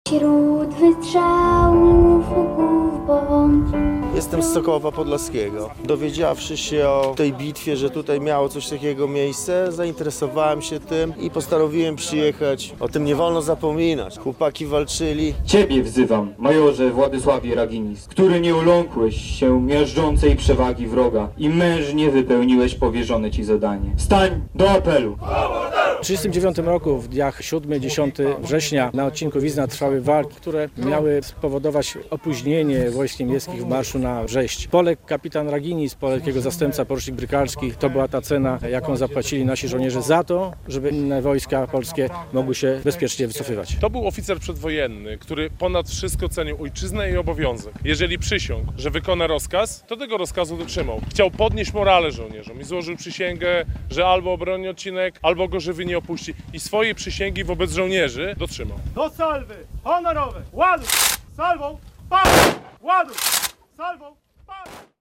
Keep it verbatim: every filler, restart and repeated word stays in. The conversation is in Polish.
Wśród wystrzałów łuków bomb. Jestem z Sokołowa Podlaskiego. Dowiedziawszy się o tej bitwie, że tutaj miało coś takiego miejsce, zainteresowałem się tym i postanowiłem przyjechać. O tym nie wolno zapominać. Chłopaki walczyli. Ciebie wzywam, majorze Władysławie Raginis, który nie uląkłeś się miażdżącej przewagi wroga i mężnie wypełniłeś powierzone ci zadanie. Stań do apelu! W tysiąc dziewięćset trzydziestym dziewiątym roku, w dniach siódmego do dziesiątego września, na odcinku Wizna trwały walki, które miały spowodować opóźnienie wojsk niemieckich w marszu na Brześć. Poległ kapitan Raginis, poległ jego zastępca porucznik Brykalski. To była ta cena, jaką zapłacili nasi żołnierze za to, żeby inne wojska polskie mogły się bezpiecznie wycofywać. To był oficer przedwojenny, który ponad wszystko cenił ojczyznę i obowiązek. Jeżeli przysiągł, że wykona rozkaz, to tego rozkazu dotrzymał. Chciał podnieść morale żołnierzom i złożył przysięgę, że albo obroni odcinek, albo go żywy nie opuści. I swojej przysięgi wobec żołnierzy dotrzymał. Do salwy honorowej! Ładuj! Salwą! Pal! Ładuj! Salwą! Pal!